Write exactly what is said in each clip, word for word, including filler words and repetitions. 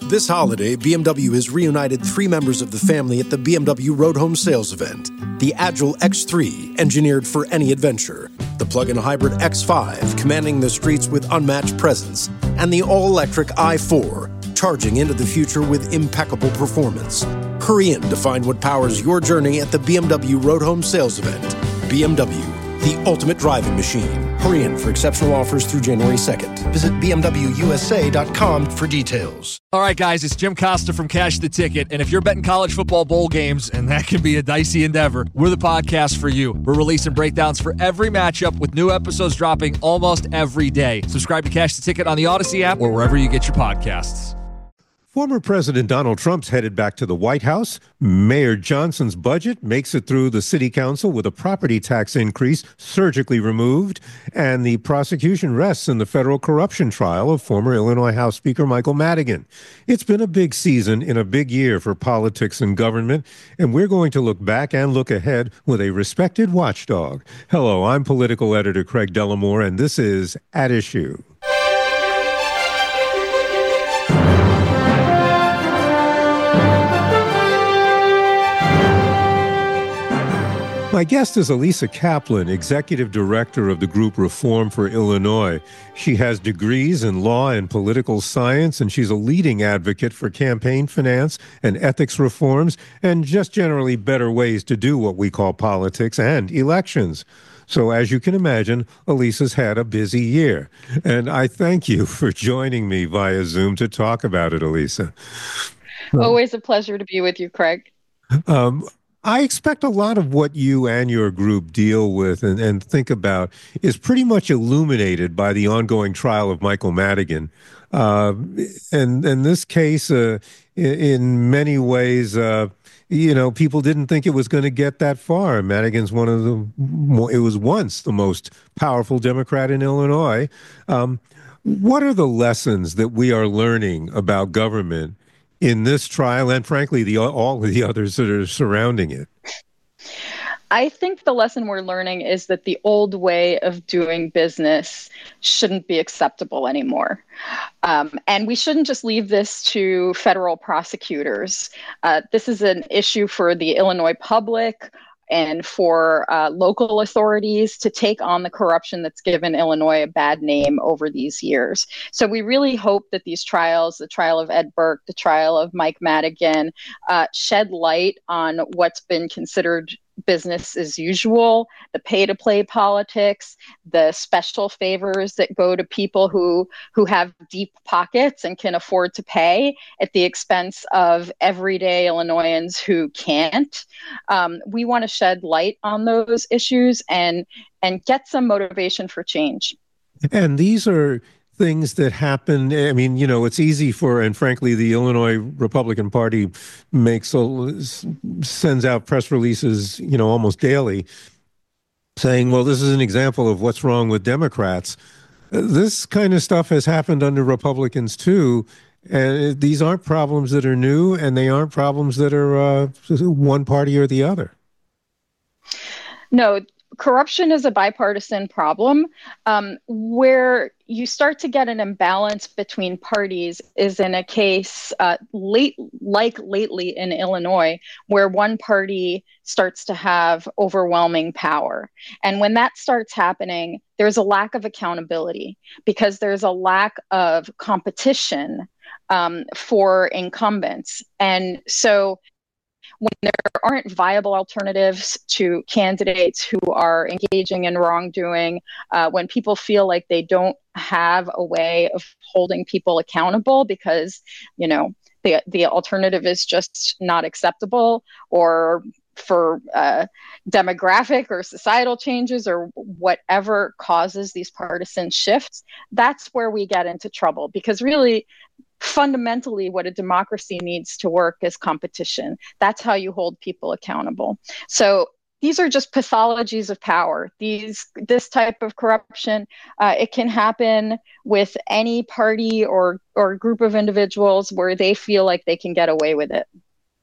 This holiday, B M W has reunited three members of the family at the B M W Road Home Sales event. The Agile X three, engineered for any adventure. The plug-in hybrid X five, commanding the streets with unmatched presence. And the all-electric i four, charging into the future with impeccable performance. Hurry in to find what powers your journey at the B M W Road Home Sales event. B M W, the ultimate driving machine. Hurry in for exceptional offers through January second. Visit b m w u s a dot com for details. All right, guys, it's Jim Costa from Cash the Ticket. And if you're betting college football bowl games, and that can be a dicey endeavor, we're the podcast for you. We're releasing breakdowns for every matchup with new episodes dropping almost every day. Subscribe to Cash the Ticket on the Odyssey app or wherever you get your podcasts. Former President Donald Trump's headed back to the White House. Mayor Johnson's budget makes it through the city council with a property tax increase surgically removed. And the prosecution rests in the federal corruption trial of former Illinois House Speaker Michael Madigan. It's been a big season in a big year for politics and government, and we're going to look back and look ahead with a respected watchdog. Hello, I'm political editor Craig Dellamore, and this is At Issue. My guest is Elisa Kaplan, Executive Director of the group Reform for Illinois. She has degrees in law and political science, and she's a leading advocate for campaign finance and ethics reforms, and just generally better ways to do what we call politics and elections. So as you can imagine, Elisa's had a busy year. And I thank you for joining me via Zoom to talk about it, Elisa. Always a pleasure to be with you, Craig. Um, I expect a lot of what you and your group deal with and, and think about is pretty much illuminated by the ongoing trial of Michael Madigan. Uh, and in this case, uh, in many ways, uh, you know, people didn't think it was going to get that far. Madigan's one of the, it was once the most powerful Democrat in Illinois. Um, what are the lessons that we are learning about government in this trial and, frankly, the all of the others that are surrounding it? I think the lesson we're learning is that the old way of doing business shouldn't be acceptable anymore. Um, and we shouldn't just leave this to federal prosecutors. Uh, this is an issue for the Illinois public and for uh, local authorities to take on the corruption that's given Illinois a bad name over these years. So we really hope that these trials, the trial of Ed Burke, the trial of Mike Madigan, uh, shed light on what's been considered business as usual, the pay-to-play politics, the special favors that go to people who who have deep pockets and can afford to pay at the expense of everyday Illinoisans who can't. Um, we want to shed light on those issues and and get some motivation for change. And these are things that happen. I mean, you know, it's easy for, and frankly, the Illinois Republican Party makes, sends out press releases, you know, almost daily saying, well, this is an example of what's wrong with Democrats. This kind of stuff has happened under Republicans, too. And these aren't problems that are new, and they aren't problems that are uh, one party or the other. No, corruption is a bipartisan problem. Um, where you start to get an imbalance between parties is in a case uh, late, like lately in Illinois, where one party starts to have overwhelming power. And when that starts happening, there's a lack of accountability because there's a lack of competition um, for incumbents. And so when there aren't viable alternatives to candidates who are engaging in wrongdoing, uh, when people feel like they don't have a way of holding people accountable because, you know, the the alternative is just not acceptable, or for uh, demographic or societal changes or whatever causes these partisan shifts, that's where we get into trouble. Because really, fundamentally, what a democracy needs to work is competition. That's how you hold people accountable. So these are just pathologies of power. These, this type of corruption, uh, it can happen with any party or or group of individuals where they feel like they can get away with it.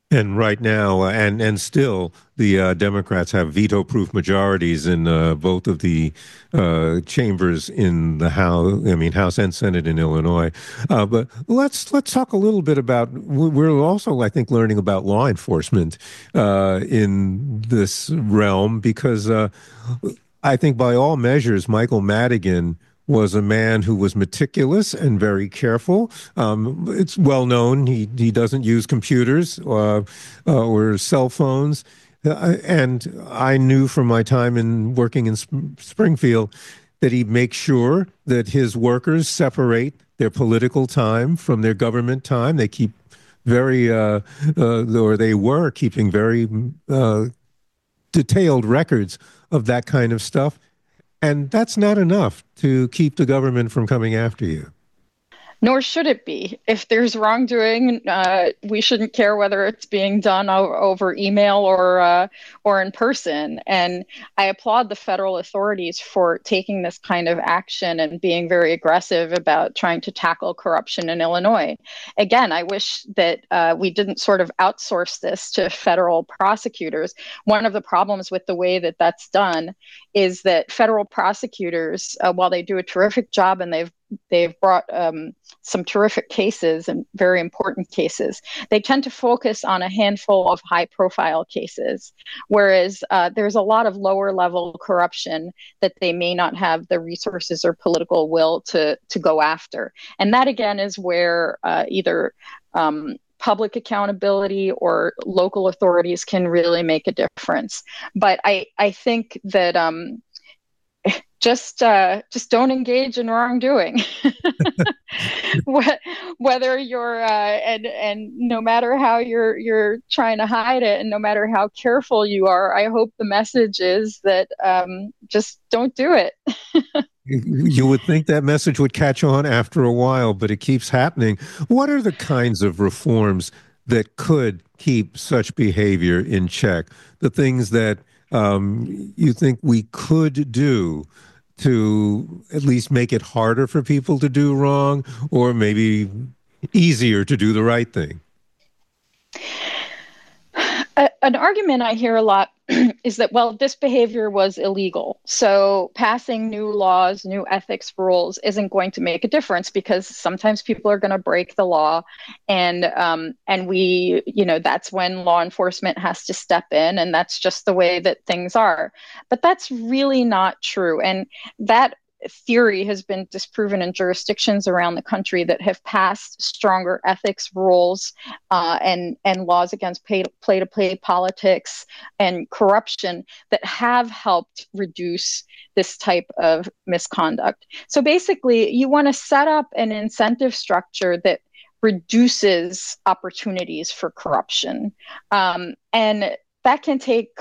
And right now, uh, and and still, the uh, Democrats have veto-proof majorities in uh, both of the uh, chambers in the House. I mean, House and Senate in Illinois. Uh, but let's let's talk a little bit about. We're also, I think, learning about law enforcement uh, in this realm because uh, I think, by all measures, Michael Madigan was a man who was meticulous and very careful. Um, it's well known he he doesn't use computers uh, uh, or cell phones. Uh, and I knew from my time in working in Sp- Springfield that he makes sure that his workers separate their political time from their government time. They keep very, uh, uh, or they were keeping very uh, detailed records of that kind of stuff. And that's not enough to keep the government from coming after you. Nor should it be. If there's wrongdoing, uh, we shouldn't care whether it's being done o- over email or uh, or in person. And I applaud the federal authorities for taking this kind of action and being very aggressive about trying to tackle corruption in Illinois. Again, I wish that uh, we didn't sort of outsource this to federal prosecutors. One of the problems with the way that that's done is that federal prosecutors, uh, while they do a terrific job and they've they've brought um, some terrific cases and very important cases, they tend to focus on a handful of high profile cases, whereas uh, there's a lot of lower level corruption that they may not have the resources or political will to, to go after. And that, again, is where uh, either um, public accountability or local authorities can really make a difference. But I, I think that um, just uh, just don't engage in wrongdoing. Whether you're uh, and and no matter how you're you're trying to hide it, and no matter how careful you are, I hope the message is that um, just don't do it. You would think that message would catch on after a while, but it keeps happening. What are the kinds of reforms that could keep such behavior in check? The things that um, you think we could do to at least make it harder for people to do wrong, or maybe easier to do the right thing? A, an argument I hear a lot is that, well, this behavior was illegal, so passing new laws, new ethics rules isn't going to make a difference because sometimes people are going to break the law, and um, and we, you know, that's when law enforcement has to step in, and that's just the way that things are. But that's really not true, and that theory has been disproven in jurisdictions around the country that have passed stronger ethics rules uh, and and laws against pay, play-to-play politics and corruption that have helped reduce this type of misconduct. So basically, you want to set up an incentive structure that reduces opportunities for corruption, um, and that can take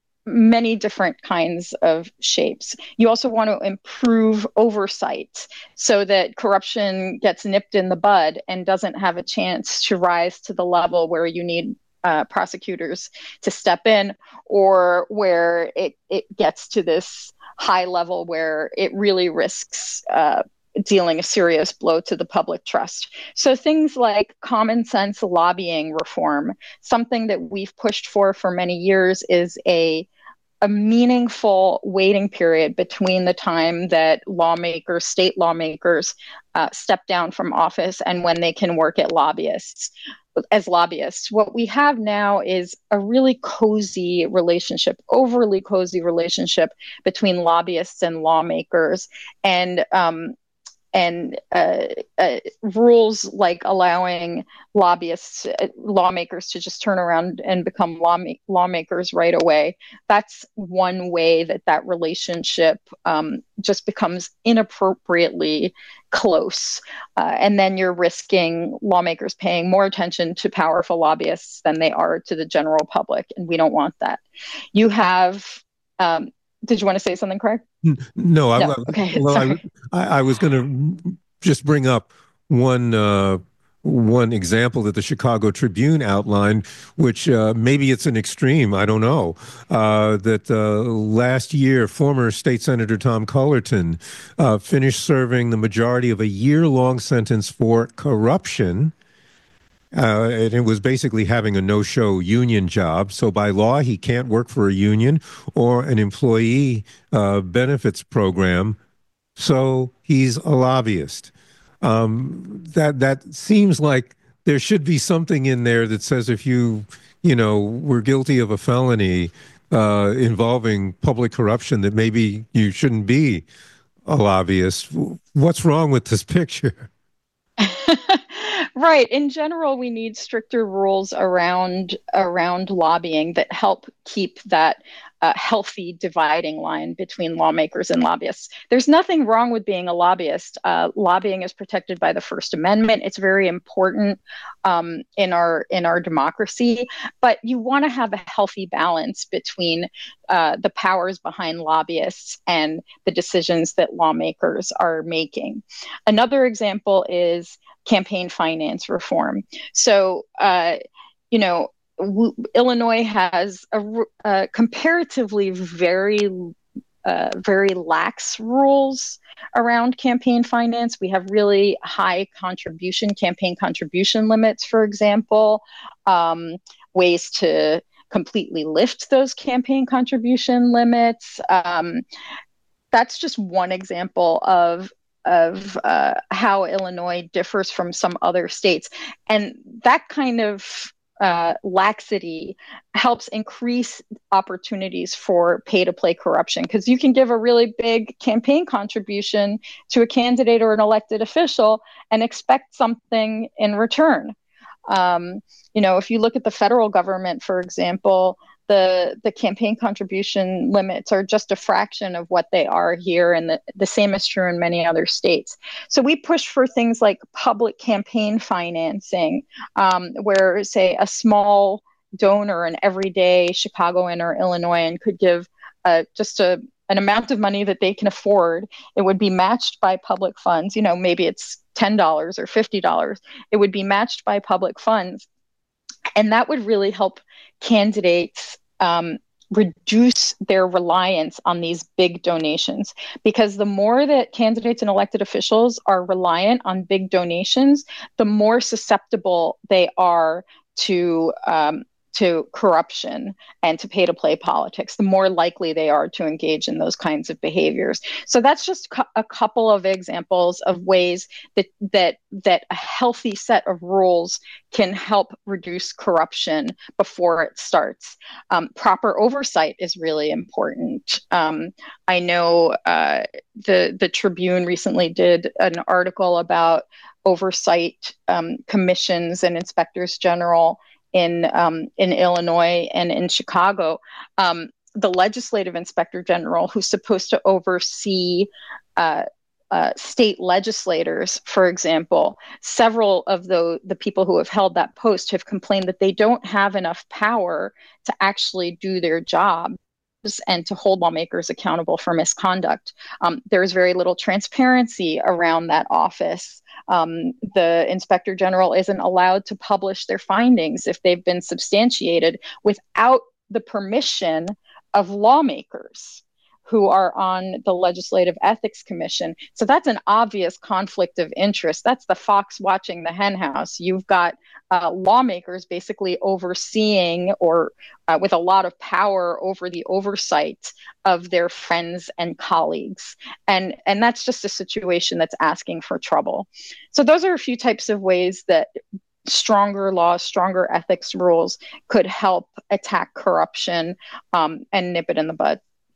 many different kinds of shapes. You also want to improve oversight so that corruption gets nipped in the bud and doesn't have a chance to rise to the level where you need uh, prosecutors to step in, or where it, it gets to this high level where it really risks uh, dealing a serious blow to the public trust. So things like common sense lobbying reform, something that we've pushed for for many years, is a a meaningful waiting period between the time that lawmakers, state lawmakers, uh, step down from office and when they can work at lobbyists, as lobbyists. What we have now is a really cozy relationship, overly cozy relationship between lobbyists and lawmakers, and um, and uh, uh, rules like allowing lobbyists, uh, lawmakers to just turn around and become law lawmakers right away. That's one way that that relationship um, just becomes inappropriately close. Uh, and then you're risking lawmakers paying more attention to powerful lobbyists than they are to the general public. And we don't want that. You have, um, did you want to say something, Craig? No, I, no. Okay. well, I, I was going to just bring up one uh, one example that the Chicago Tribune outlined, which uh, maybe it's an extreme, I don't know, uh, that uh, last year former State Senator Tom Cullerton uh, finished serving the majority of a year-long sentence for corruption Uh, and it was basically having a no-show union job. So by law, he can't work for a union or an employee uh, benefits program. So he's a lobbyist. Um, that that seems like there should be something in there that says if you, you know, were guilty of a felony uh, involving public corruption, that maybe you shouldn't be a lobbyist. What's wrong with this picture? Right. In general, we need stricter rules around around lobbying that help keep that uh, healthy dividing line between lawmakers and lobbyists. There's nothing wrong with being a lobbyist. Uh, lobbying is protected by the First Amendment. It's very important um, in our in our democracy. But you want to have a healthy balance between uh, the powers behind lobbyists and the decisions that lawmakers are making. Another example is campaign finance reform. So, uh, you know, w- Illinois has a, a comparatively very, uh, very lax rules around campaign finance. We have really high contribution, campaign contribution limits, for example, um, ways to completely lift those campaign contribution limits. Um, that's just one example of of uh, how Illinois differs from some other states. And that kind of uh, laxity helps increase opportunities for pay-to-play corruption, because you can give a really big campaign contribution to a candidate or an elected official and expect something in return. Um, you know, if you look at the federal government, for example, The, the campaign contribution limits are just a fraction of what they are here, and the, the same is true in many other states. So we push for things like public campaign financing, um, where, say, a small donor, an everyday Chicagoan or Illinoisan, could give uh, just a, an amount of money that they can afford. It would be matched by public funds. You know, maybe it's ten dollars or fifty dollars. It would be matched by public funds. And that would really help candidates um, reduce their reliance on these big donations. Because the more that candidates and elected officials are reliant on big donations, the more susceptible they are to um, to corruption and to pay-to-play politics, the more likely they are to engage in those kinds of behaviors. So that's just cu- a couple of examples of ways that that that a healthy set of rules can help reduce corruption before it starts. Um, proper oversight is really important. Um, I know uh, the the Tribune recently did an article about oversight um, commissions and inspectors general in um, in Illinois and in Chicago. Um, the legislative inspector general, who's supposed to oversee uh, uh, state legislators, for example, several of the, the people who have held that post have complained that they don't have enough power to actually do their job and to hold lawmakers accountable for misconduct. Um, there's very little transparency around that office. Um, the inspector general isn't allowed to publish their findings if they've been substantiated without the permission of lawmakers who are on the Legislative Ethics Commission. So that's an obvious conflict of interest. That's the fox watching the hen house. You've got uh, lawmakers basically overseeing or uh, with a lot of power over the oversight of their friends and colleagues. And, and that's just a situation that's asking for trouble. So those are a few types of ways that stronger laws, stronger ethics rules could help attack corruption um, and nip it in the bud.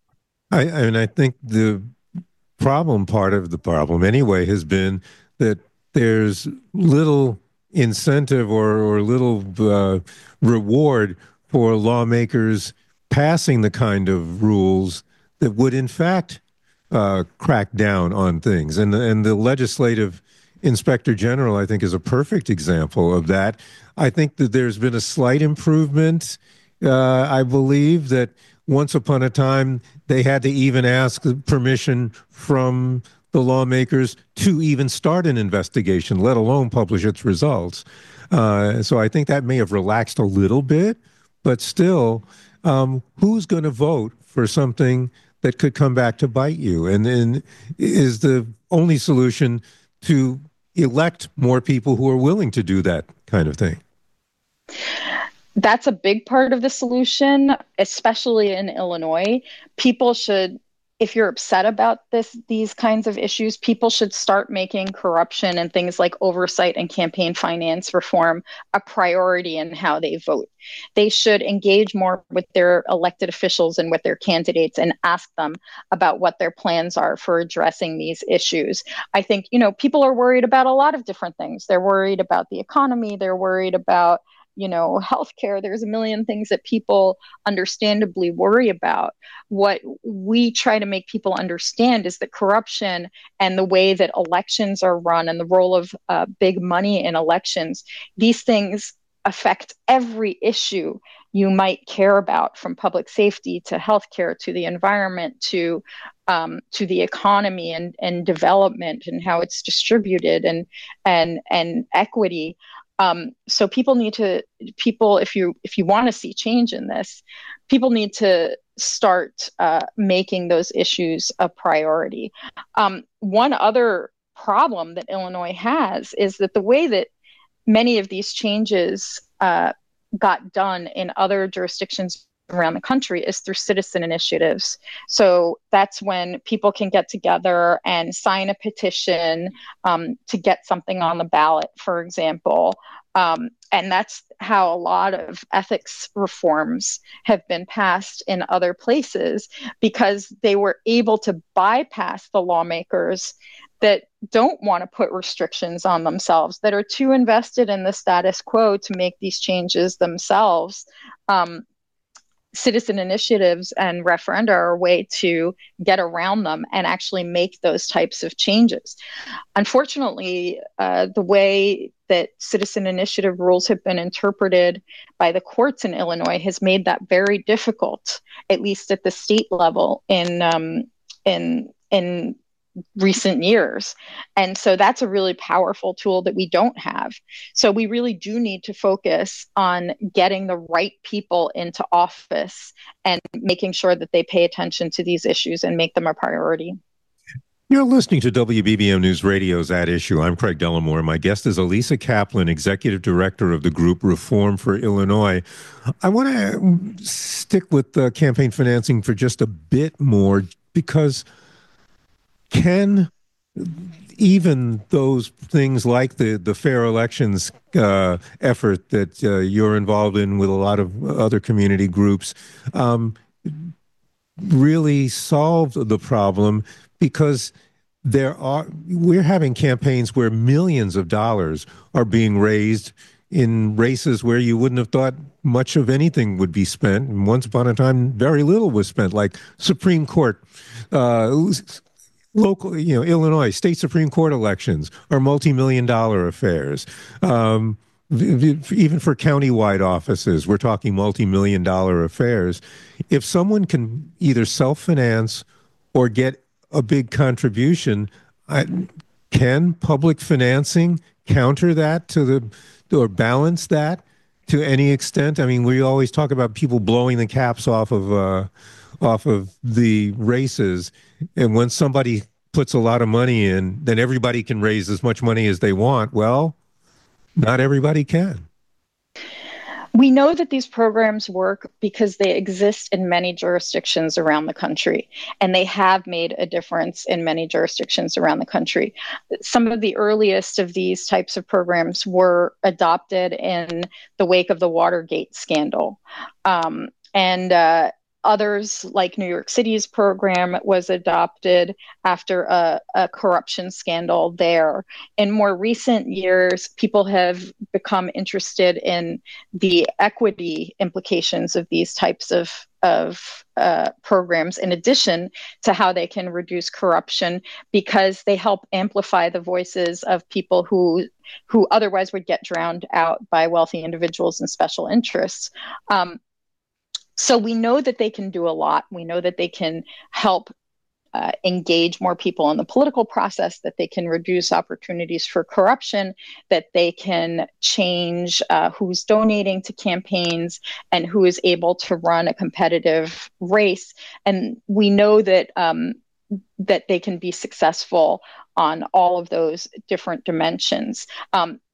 I, and I think the problem, part of the problem anyway, has been that there's little incentive or, or little uh, reward for lawmakers passing the kind of rules that would, in fact, uh, crack down on things. And, and the legislative inspector general, I think, is a perfect example of that. I think that there's been a slight improvement. Uh, I believe that once upon a time, they had to even ask permission from the lawmakers to even start an investigation, let alone publish its results. Uh, so I think that may have relaxed a little bit, but still, um, who's going to vote for something that could come back to bite you? And then is the only solution to elect more people who are willing to do that kind of thing? That's a big part of the solution, especially in Illinois. People should, if you're upset about this, these kinds of issues, people should start making corruption and things like oversight and campaign finance reform a priority in how they vote. They should engage more with their elected officials and with their candidates and ask them about what their plans are for addressing these issues. I think, you know, people are worried about a lot of different things. They're worried about the economy. They're worried about you know, healthcare. There's a million things that people understandably worry about. What we try to make people understand is that corruption and the way that elections are run and the role of uh, big money in elections, these things affect every issue you might care about, from public safety to healthcare to the environment to um, to the economy and, and development and how it's distributed and and and equity. Um, so people need to, people, if you if you want to see change in this, people need to start uh, making those issues a priority. Um, one other problem that Illinois has is that the way that many of these changes uh, got done in other jurisdictions around the country is through citizen initiatives. So that's when people can get together and sign a petition um, to get something on the ballot, for example. Um, and that's how a lot of ethics reforms have been passed in other places, because they were able to bypass the lawmakers that don't want to put restrictions on themselves, that are too invested in the status quo to make these changes themselves. Um, Citizen initiatives and referenda are a way to get around them and actually make those types of changes. Unfortunately, uh, the way that citizen initiative rules have been interpreted by the courts in Illinois has made that very difficult, at least at the state level in um, in in recent years. And so that's a really powerful tool that we don't have. So we really do need to focus on getting the right people into office and making sure that they pay attention to these issues and make them a priority. You're listening to W B B M News Radio's At Issue. I'm Craig Dellamore. My guest is Elisa Kaplan, Executive Director of the group Reform for Illinois. I want to stick with uh, campaign financing for just a bit more, because can even those things like the, the fair elections uh, effort that uh, you're involved in with a lot of other community groups um, really solve the problem? Because there are, we're having campaigns where millions of dollars are being raised in races where you wouldn't have thought much of anything would be spent. And once upon a time, very little was spent, like Supreme Court, uh, local, you know, Illinois state Supreme Court elections are multi-million dollar affairs. Um, even for countywide offices, we're talking multi-million dollar affairs. If someone can either self-finance or get a big contribution, I, can public financing counter that to the, or balance that to any extent? I mean, we always talk about people blowing the caps off of uh, off of the races, and when somebody puts a lot of money in, then everybody can raise as much money as they want. Well, not everybody can. We know that these programs work because they exist in many jurisdictions around the country, and they have made a difference in many jurisdictions around the country. Some of the earliest of these types of programs were adopted in the wake of the Watergate scandal. Um, and uh, Others, like New York City's program, was adopted after a, a corruption scandal there. In more recent years, people have become interested in the equity implications of these types of, of uh, programs, in addition to how they can reduce corruption, because they help amplify the voices of people who who otherwise would get drowned out by wealthy individuals and special interests. Um, So we know that they can do a lot. We know that they can help uh, engage more people in the political process, that they can reduce opportunities for corruption, that they can change uh, who's donating to campaigns and who is able to run a competitive race. And we know that um, that they can be successful on all of those different dimensions. Um,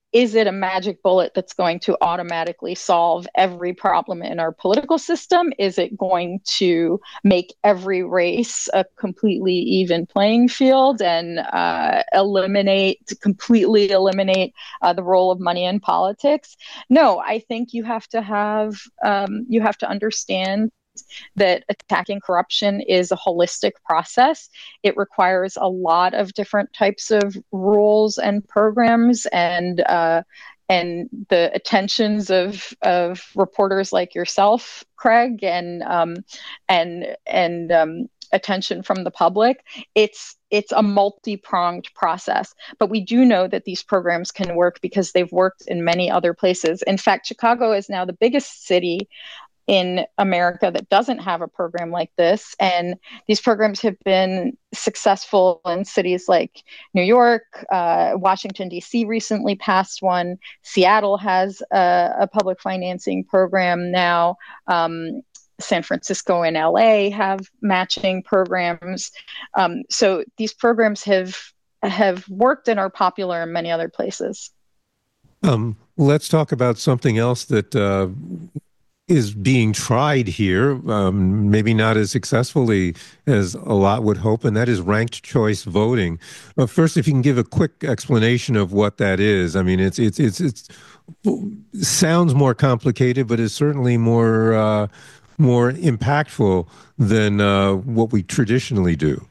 is it a magic bullet that's going to automatically solve every problem in our political system? Is it going to make every race a completely even playing field and uh, eliminate, completely eliminate uh, the role of money in politics? No, I think you have to have, um, you have to understand that attacking corruption is a holistic process. It requires a lot of different types of rules and programs and uh, and the attentions of of reporters like yourself, Craig, and um, and and um, attention from the public. It's it's a multi-pronged process, but we do know that these programs can work because they've worked in many other places. In fact, Chicago is now the biggest city in America that doesn't have a program like this. And these programs have been successful in cities like New York, uh, Washington, D C recently passed one. Seattle has a, a public financing program now. Um, San Francisco and L A have matching programs. Um, so these programs have have worked and are popular in many other places. Um, let's talk about something else that uh, is being tried here, um, maybe not as successfully as a lot would hope, and that is ranked choice voting. Uh, first, if you can give a quick explanation of what that is. I mean, it's it's it's it's sounds more complicated, but is certainly more uh, more impactful than uh, what we traditionally do.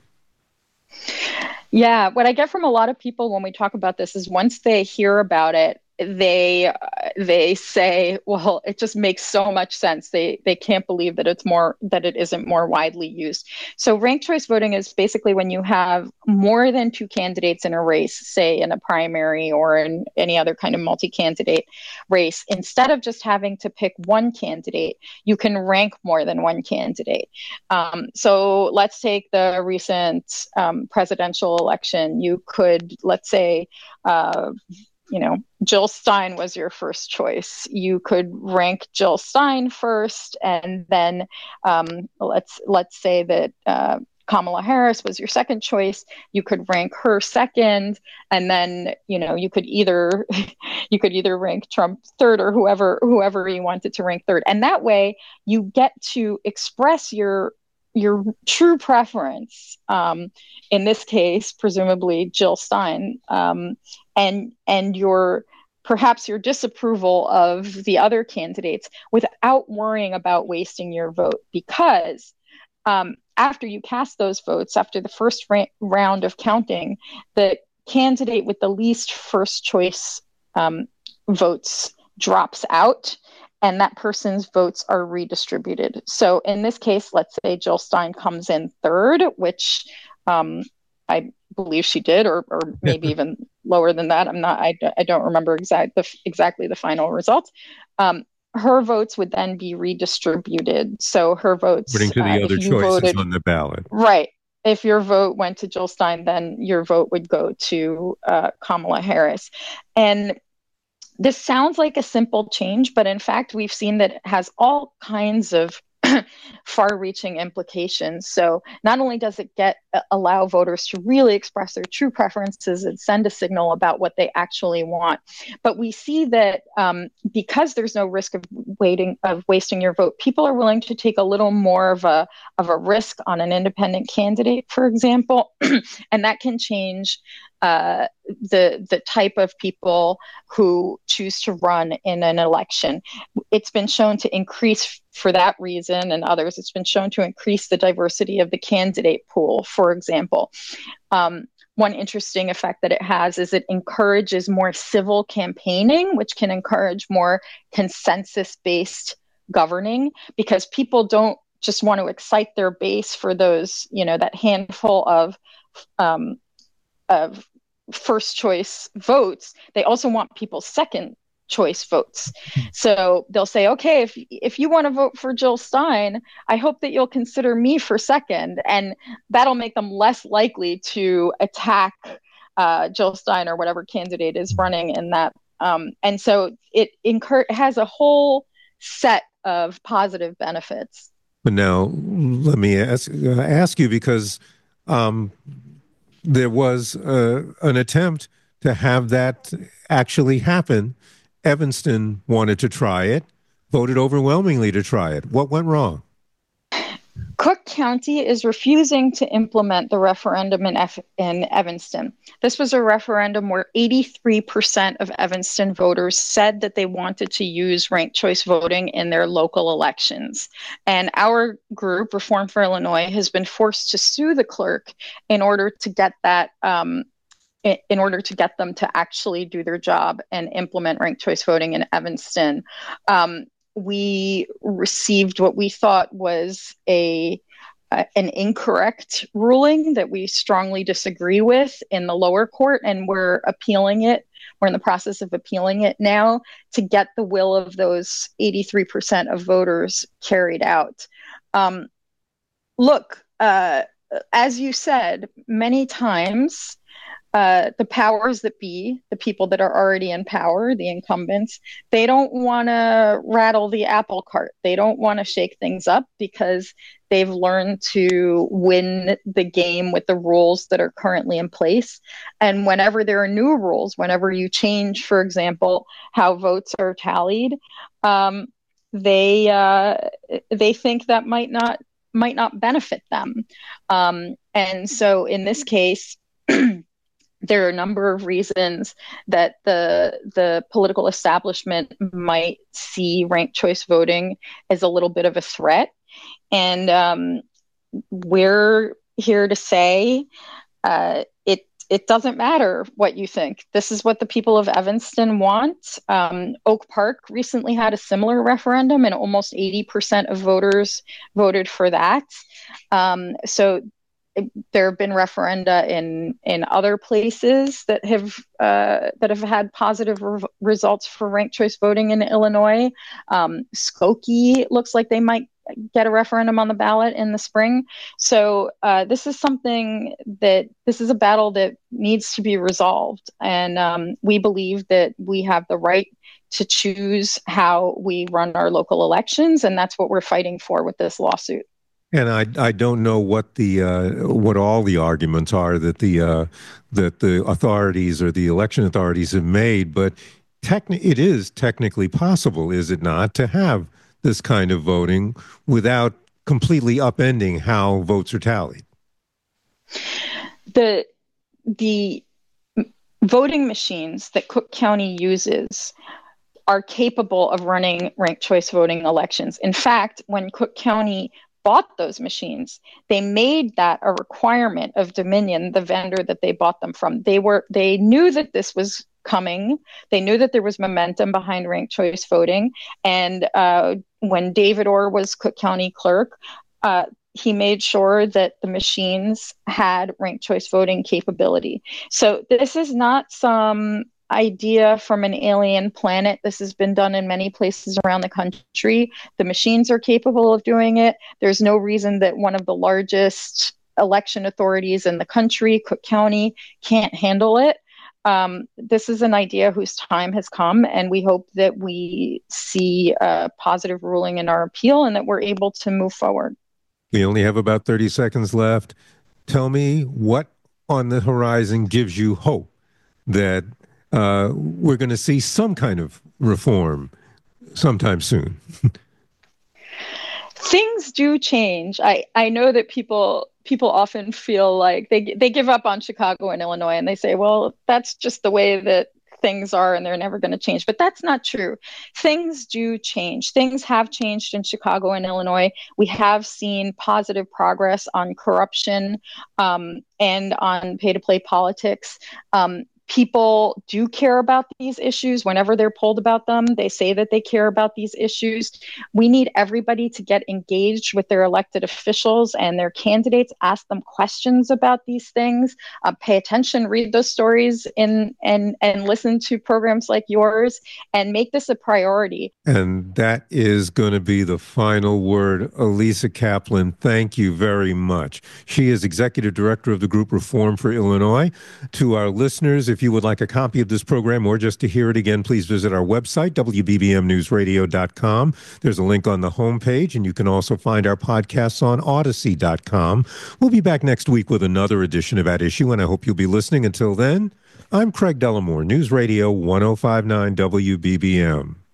Yeah, what I get from a lot of people when we talk about this is once they hear about it, they they say, well, it just makes so much sense. They they can't believe that it's more that it isn't more widely used. So ranked choice voting is basically when you have more than two candidates in a race, say in a primary or in any other kind of multi-candidate race. Instead of just having to pick one candidate, you can rank more than one candidate. Um, so let's take the recent um, presidential election. You could, let's say, uh, you know, Jill Stein was your first choice. You could rank Jill Stein first, and then um, let's let's say that uh, Kamala Harris was your second choice. You could rank her second, and then you know you could either you could either rank Trump third or whoever whoever you wanted to rank third, and that way you get to express your your true preference, um, in this case, presumably Jill Stein, um, and and your perhaps your disapproval of the other candidates without worrying about wasting your vote. Because um, after you cast those votes, after the first ra- round of counting, the candidate with the least first choice um, votes drops out, and that person's votes are redistributed. So in this case, let's say Jill Stein comes in third, which um, I believe she did, or, or maybe even lower than that. I'm not, I, I don't remember exact, the, exactly the final results. Um, her votes would then be redistributed. So her votes, according to the uh, other choices voted, on the ballot. Right. If your vote went to Jill Stein, then your vote would go to uh, Kamala Harris. And this sounds like a simple change, but in fact, we've seen that it has all kinds of far-reaching implications. So not only does it get uh, allow voters to really express their true preferences and send a signal about what they actually want, but we see that um, because there's no risk of waiting of wasting your vote, people are willing to take a little more of a of a risk on an independent candidate, for example, and that can change uh, the the type of people who choose to run in an election. It's been shown to increase, for that reason and others, it's been shown to increase the diversity of the candidate pool, for example. Um, one interesting effect that it has is it encourages more civil campaigning, which can encourage more consensus-based governing, because people don't just want to excite their base for those, you know, that handful of um, of first choice votes. They also want people's second choice votes. So they'll say, okay, if if you want to vote for Jill Stein, I hope that you'll consider me for second. And that'll make them less likely to attack uh, Jill Stein or whatever candidate is running in that. Um, and so it incur- has a whole set of positive benefits. But now let me ask, uh, ask you, because um, there was uh, an attempt to have that actually happen. Evanston wanted to try it, voted overwhelmingly to try it. What went wrong? Cook County is refusing to implement the referendum in, F- in Evanston. This was a referendum where eighty-three percent of Evanston voters said that they wanted to use ranked choice voting in their local elections. And our group, Reform for Illinois, has been forced to sue the clerk in order to get that um, in order to get them to actually do their job and implement ranked choice voting in Evanston. Um, we received what we thought was a uh, an incorrect ruling that we strongly disagree with in the lower court, and we're appealing it. We're in the process of appealing it now to get the will of those eighty-three percent of voters carried out. Um, look, uh, as you said, many times, Uh, the powers that be, the people that are already in power, the incumbents, they don't want to rattle the apple cart. They don't want to shake things up because they've learned to win the game with the rules that are currently in place. And whenever there are new rules, whenever you change, for example, how votes are tallied, um, they uh, they think that might not might not benefit them. Um, and so in this case, there are a number of reasons that the the political establishment might see ranked choice voting as a little bit of a threat. And um, we're here to say uh, it it doesn't matter what you think. This is what the people of Evanston want. Um, Oak Park recently had a similar referendum, and almost eighty percent of voters voted for that. Um, so there have been referenda in in other places that have uh, that have had positive re- results for ranked choice voting in Illinois. Um, Skokie looks like they might get a referendum on the ballot in the spring. So uh, this is something that this is a battle that needs to be resolved, and um, we believe that we have the right to choose how we run our local elections, and that's what we're fighting for with this lawsuit. And I I don't know what the uh, what all the arguments are that the uh, that the authorities or the election authorities have made, but techni- it is technically possible, is it not, to have this kind of voting without completely upending how votes are tallied? The the voting machines that Cook County uses are capable of running ranked choice voting elections. In fact, when Cook County bought those machines, they made that a requirement of Dominion, the vendor that they bought them from. They were they knew that this was coming. They knew that there was momentum behind ranked choice voting. And uh, when David Orr was Cook County clerk, uh, he made sure that the machines had ranked choice voting capability. So this is not some idea from an alien planet. This has been done in many places around the country. The machines are capable of doing it. There's no reason that one of the largest election authorities in the country, Cook County, can't handle it. Um, this is an idea whose time has come, and we hope that we see a positive ruling in our appeal and that we're able to move forward. We only have about thirty seconds left. Tell me what on the horizon gives you hope that Uh, we're going to see some kind of reform sometime soon. Things do change. I, I know that people people often feel like they they give up on Chicago and Illinois, and they say, well, that's just the way that things are and they're never going to change. But that's not true. Things do change. Things have changed in Chicago and Illinois. We have seen positive progress on corruption um, and on pay-to-play politics. Um, People do care about these issues. Whenever they're polled about them, they say that they care about these issues. We need everybody to get engaged with their elected officials and their candidates, ask them questions about these things, uh, pay attention, read those stories, in, and, and listen to programs like yours, and make this a priority. And that is going to be the final word. Elisa Kaplan, thank you very much. She is Executive Director of the group Reform for Illinois. To our listeners, if if you would like a copy of this program or just to hear it again, please visit our website, W B B M news radio dot com. There's a link on the homepage, and you can also find our podcasts on Odyssey dot com. We'll be back next week with another edition of At Issue, and I hope you'll be listening. Until then, I'm Craig Dellamore, News Radio one oh five point nine W B B M.